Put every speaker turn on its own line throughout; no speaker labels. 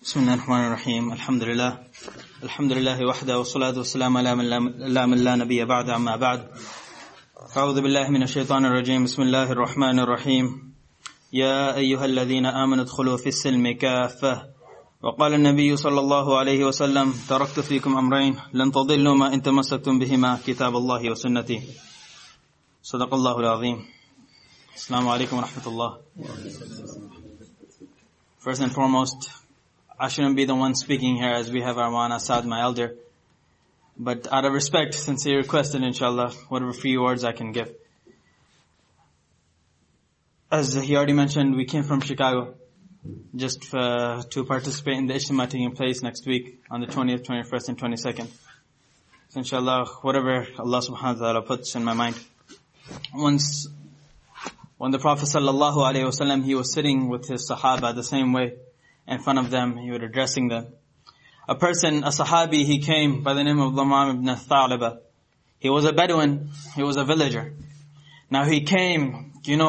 بسم الله الرحمن الرحيم الحمد لله وحده والصلاة والسلام على من لا نبي بعد أما بعد أعوذ بالله من الشيطان الرجيم بسم الله الرحمن الرحيم يا أيها الذين آمنوا ادخلوا في السلم كافة وقال النبي صلى الله عليه وسلم تركت فيكم أمرين لن تضلوا ما إن تمسكتم بهما كتاب الله وسنتي صدق الله العظيم. Assalamu alaikum wa rahmatullah. First and foremost, I shouldn't be the one speaking here as we have our Maulana Saad, my elder. But out of respect, sincere requested inshallah, whatever few words I can give. As he already mentioned, we came from Chicago just to participate in the Ijtima taking place next week on the 20th, 21st and 22nd. So inshallah, whatever Allah subhanahu wa ta'ala puts in my mind. When the Prophet sallallahu alaihi wasallam, he was sitting with his Sahaba the same way in front of them, he was addressing them. A Sahabi, he came by the name of Dhamam ibn Tha'laba. He was a Bedouin, he was a villager. Now he came,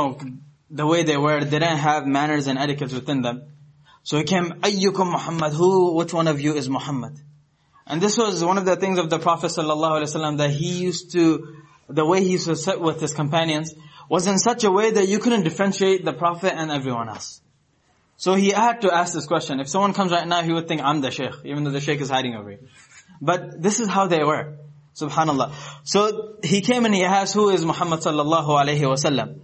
the way they were, they didn't have manners and etiquettes within them. So he came, Ayyukum Muhammad, which one of you is Muhammad? And this was one of the things of the Prophet sallallahu alaihi wasallam, that the way he used to sit with his companions was in such a way that you couldn't differentiate the Prophet and everyone else. So he had to ask this question. If someone comes right now, he would think, I'm the Shaykh, even though the Shaykh is hiding over here. But this is how they were. Subhanallah. So he came and he asked, who is Muhammad sallallahu alayhi wasallam?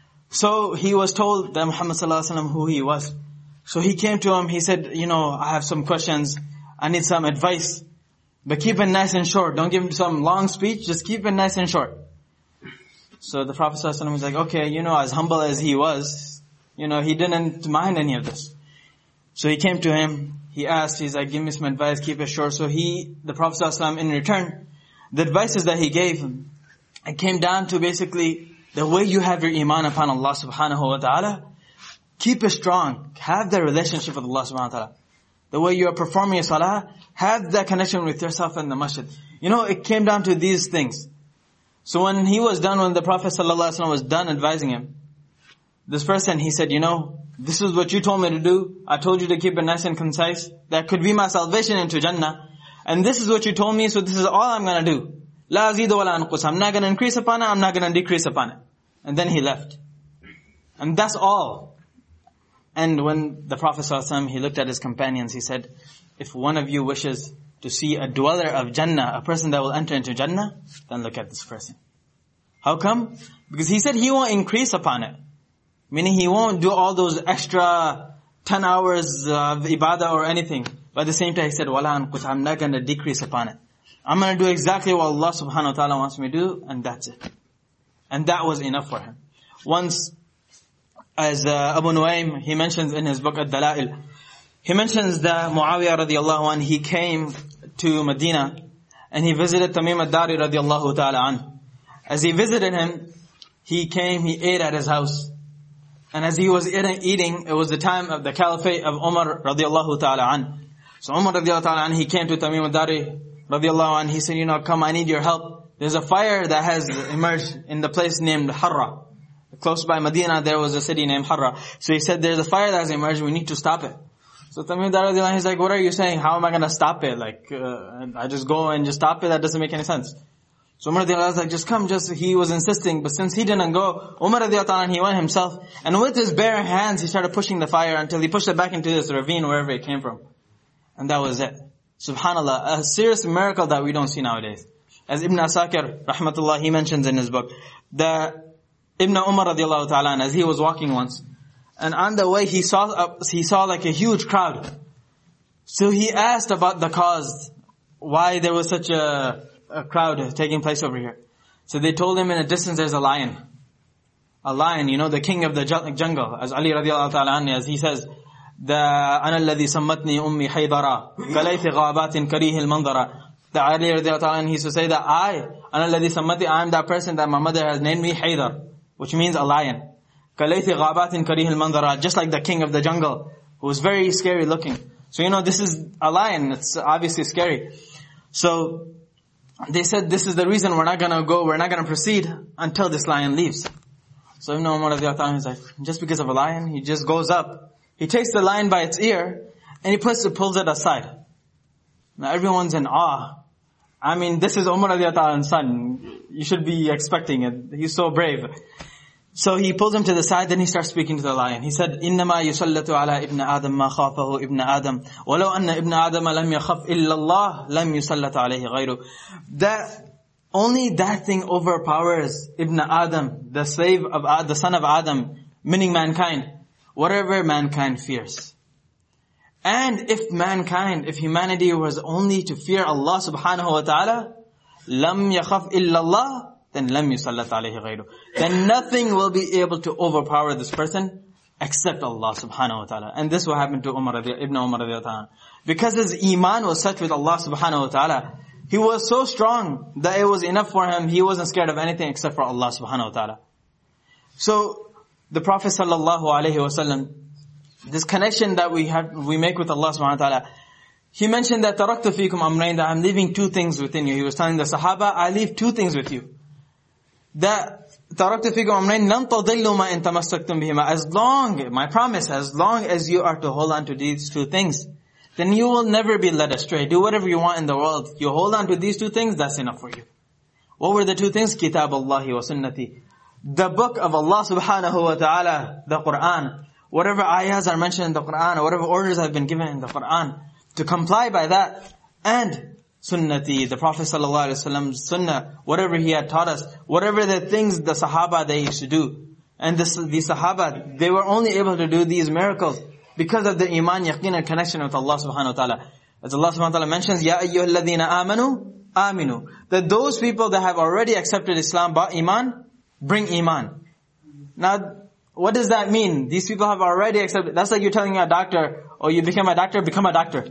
So he was told that Muhammad sallallahu alayhi wasallam who he was. So he came to him, he said, I have some questions, I need some advice. But keep it nice and short. Don't give him some long speech, just keep it nice and short. So the Prophet sallallahu alayhi wasallam was like, okay, as humble as he was, he didn't mind any of this. So he came to him, he asked, he's like, give me some advice, keep it short. So the Prophet ﷺ in return, the advices that he gave him, it came down to basically the way you have your iman upon Allah subhanahu wa ta'ala, keep it strong, have that relationship with Allah subhanahu wa ta'ala. The way you are performing your salah, have that connection with yourself and the masjid. It came down to these things. So when the Prophet ﷺ was done advising him, this person, he said, this is what you told me to do. I told you to keep it nice and concise. That could be my salvation into Jannah. And this is what you told me, so this is all I'm going to do. La azidu wa la anqus. I'm not going to increase upon it, I'm not going to decrease upon it. And then he left. And that's all. And when the Prophet ﷺ, he looked at his companions, he said, if one of you wishes to see a dweller of Jannah, a person that will enter into Jannah, then look at this person. How come? Because he said he won't increase upon it. Meaning he won't do all those extra 10 hours of ibadah or anything. But at the same time he said, Wala anqus, I'm not going to decrease upon it. I'm going to do exactly what Allah subhanahu wa ta'ala wants me to do, and that's it. And that was enough for him. Once, as Abu Nuaym, he mentions in his book Ad-Dala'il, he mentions that Muawiyah radiallahu anhu, he came to Medina, and he visited Tamim ad-Dari radiallahu ta'ala anhu. As he visited him, he came, he ate at his house. And as he was eating, it was the time of the caliphate of Umar radiallahu ta'ala an. So Umar radiallahu ta'ala an, he came to Tamim ad-Dari radiallahu an. He said, come, I need your help. There's a fire that has emerged in the place named Harra. Close by Medina, there was a city named Harra. So he said, there's a fire that has emerged, we need to stop it. So Tamim ad-Dari radiallahu an, he's like, what are you saying? How am I going to stop it? I just go and just stop it? That doesn't make any sense. So Umar radiallahu anhu was like, just come, he was insisting, but since he didn't go, Umar radiallahu anhu, he went himself, and with his bare hands, he started pushing the fire until he pushed it back into this ravine, wherever it came from. And that was it. Subhanallah, a serious miracle that we don't see nowadays. As Ibn Asakir, rahmatullah, he mentions in his book, that Ibn Umar radiallahu ta'ala, as he was walking once, and on the way he saw like a huge crowd. So he asked about the cause, why there was such a crowd taking place over here. So they told him in the distance there's a lion. A lion, the king of the jungle. As Ali radiallahu ta'ala anhu, as he says, أَنَا الَّذِي سَمَّتْنِي أُمِّي حَيْضَرًا كَلَيْثِ غَابَاتٍ كَرِيهِ الْمَنْظَرَ. The Ali radiallahu ta'ala anhu, he used to say that أَنَا الَّذِي سَمَّتْنِي, I am that person that my mother has named me Haydar, which means a lion. كَلَيْثِ غَابَاتٍ كَرِيهِ الْمَنْظَرَ, just like the king of the jungle, who was very scary looking. So this is a lion, it's obviously scary. So they said, this is the reason we're not going to proceed until this lion leaves. So Ibn Umar is like, just because of a lion, he just goes up. He takes the lion by its ear, And he pulls it aside. Now everyone's in awe. I mean, this is Umar radiallahu anhu's son. You should be expecting it. He's so brave. So he pulls him to the side, then he starts speaking to the lion. He said, إِنَّمَا يُسَلَّتُ عَلَىٰ إِبْنَ آدَمَ مَا خَافَهُ إِبْنَ آدَمَ وَلَوْ أَنَّ إِبْنَ آدَمَ لَمْ يَخَفْ إِلَّا اللَّهِ لَمْ يُسَلَّتَ عَلَيْهِ غَيْرُهُ. That only that thing overpowers Ibn Adam, the slave of the son of Adam, meaning mankind, whatever mankind fears. And if humanity was only to fear Allah subhanahu wa ta'ala, لَمْ يَخَفْ إِلَّا اللَّهِ, then لَمْ يُسَلَّتْ عَلَيْهِ غَيْرُهُ. Then nothing will be able to overpower this person except Allah subhanahu wa ta'ala. And this will happen to Ibn Umar radiallahu anhu. Because his iman was such with Allah subhanahu wa ta'ala, he was so strong that it was enough for him. He wasn't scared of anything except for Allah subhanahu wa ta'ala. So, the Prophet sallallahu alaihi wasallam, this connection that we make with Allah subhanahu wa ta'ala, he mentioned that تَرَكْتُ فِيكُمْ أَمْرَيْنِ, that I'm leaving two things within you. He was telling the Sahaba, I leave two things with you. That تَرَكْتُ فِيكُمْ أَمْرَيْنِ لَنْ تَضِلُّوا مَا إِن تَمَسَّكْتُمْ بِهِمَا. My promise, as long as you are to hold on to these two things, then you will never be led astray. Do whatever you want in the world. You hold on to these two things, that's enough for you. What were the two things? Kitab Allahi wa sunnati. The book of Allah subhanahu wa ta'ala, the Quran. Whatever ayahs are mentioned in the Quran, or whatever orders have been given in the Quran, to comply by that. And sunnati, the Prophet sallallahu alaihi wasallam's sunnah, whatever he had taught us, whatever the things the Sahaba they used to do. And the Sahaba, they were only able to do these miracles because of the iman, yaqeen and connection with Allah subhanahu wa ta'ala. As Allah subhanahu wa ta'ala mentions, Ya ayyuhal ladhina amanu, aminu. That those people that have already accepted Islam, brought iman, bring iman. Now, what does that mean? These people have already accepted. That's like you're telling a doctor, oh, you became a doctor, become a doctor.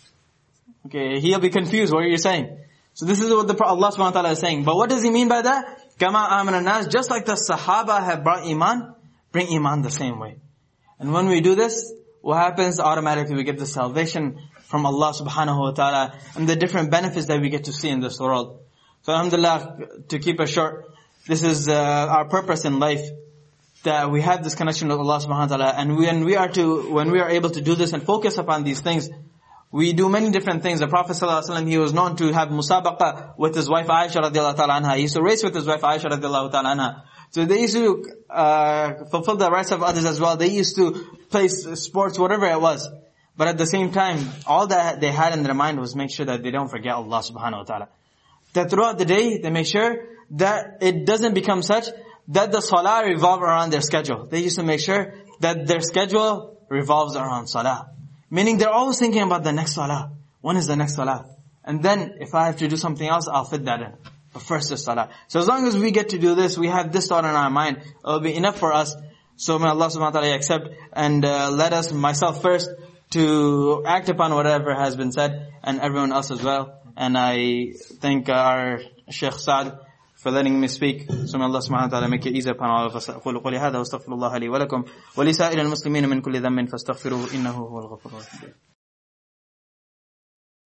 Okay, he'll be confused. What are you saying? So this is what Allah subhanahu wa ta'ala is saying. But what does he mean by that? Kama amana nas, just like the Sahaba have brought iman, bring iman the same way. And when we do this, what happens? Automatically we get the salvation from Allah subhanahu wa ta'ala and the different benefits that we get to see in this world. So alhamdulillah, to keep it short, this is our purpose in life, that we have this connection with Allah subhanahu wa ta'ala. And when we are able to do this and focus upon these things, we do many different things. The Prophet sallallahu alaihi wasallam, he was known to have musabaqa with his wife Aisha radiallahu ta'ala anha. He used to race with his wife Aisha radiallahu ta'ala anha. So they used to fulfill the rights of others as well. They used to play sports, whatever it was. But at the same time, all that they had in their mind was make sure that they don't forget Allah subhanahu wa ta'ala. That throughout the day, they make sure that it doesn't become such that the salah revolve around their schedule. They used to make sure that their schedule revolves around salah. Meaning they're always thinking about the next salah. When is the next salah? And then if I have to do something else, I'll fit that in. But first is salah. So as long as we get to do this, we have this thought in our mind, it will be enough for us. So may Allah subhanahu wa ta'ala accept and let us, myself first, to act upon whatever has been said, and everyone else as well. And I thank our Shaykh Saad for letting me speak. So may Allah subhanahu wa ta'ala make it easy upon all of us. أقول قولي هذا واستغفر الله لي ولكم ولسائر المسلمين من كل ذنب فاستغفروه إنه هو الغفور الرحيم.